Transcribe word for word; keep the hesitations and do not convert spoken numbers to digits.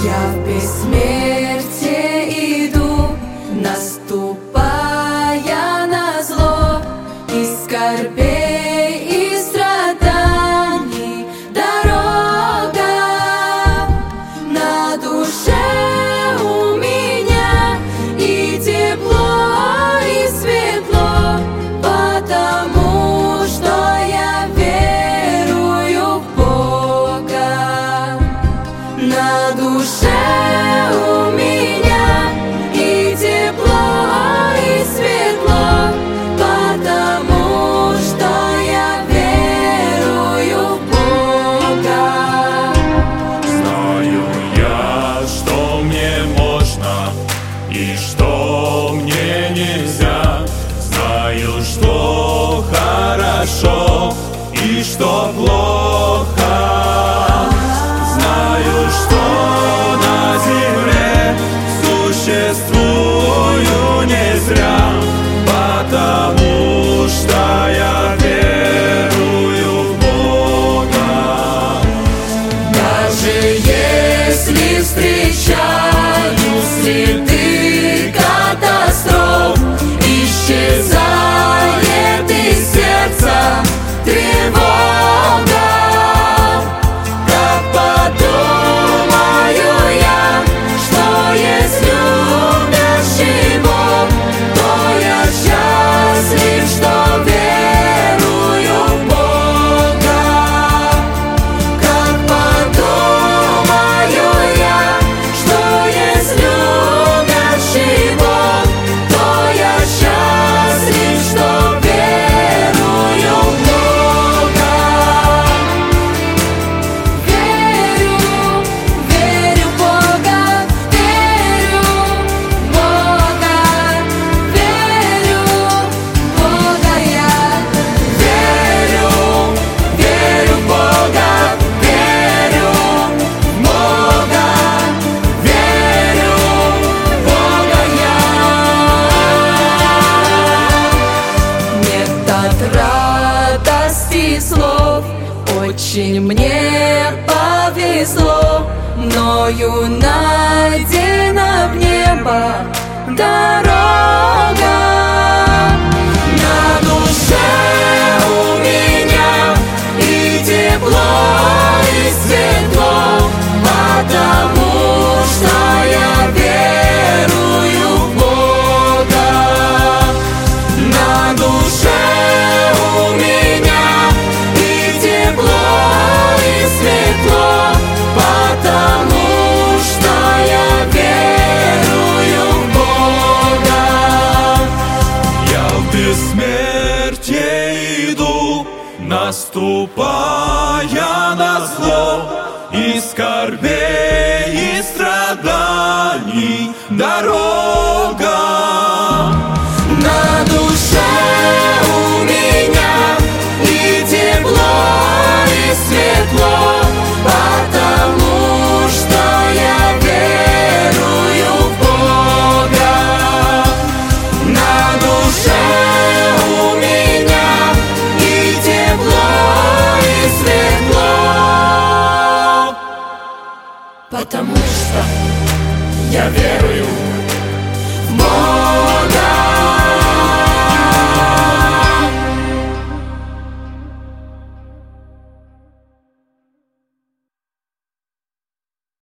Я в бессмертие иду, наступая на зло, и скорбей, и страданий дорога. На душе у меня и тепло, и светло, потому что я верую в Бога. На душе у меня и тепло, и светло, потому что я верую в Бога. Знаю я, что мне можно и что мне нельзя. Знаю, что хорошо и что плохо. Знаю, что на земле существую не зря, потому что я верую в Бога. Даже если встречаю следы катастроф, исчезает из сердца тревога. Как подумаю я, что есть любящий Бог, то я счастлив, что верую в Бога. Как подумаю я, что есть любящий Бог, то я счастлив, что верую в Бога. Верю, верю в Бога, верю в Бога, верю в Бога я. Верю, верю в Бога, верю в Бога, верю в Бога я. Нет радости слов, очень мне повезло, мною найдена в небо дорога. На душе у меня и тепло, и светло, потому что я верую в Бога. На душе у меня и тепло, и светло, потому что я верую в Бога. Я в бессмертие иду, наступая на зло, и скорбей, и страданий дорога. На душе у меня и тепло, и светло, потому что я верую в Бога. На душе у меня и тепло, и светло, потому что я верую в Бога.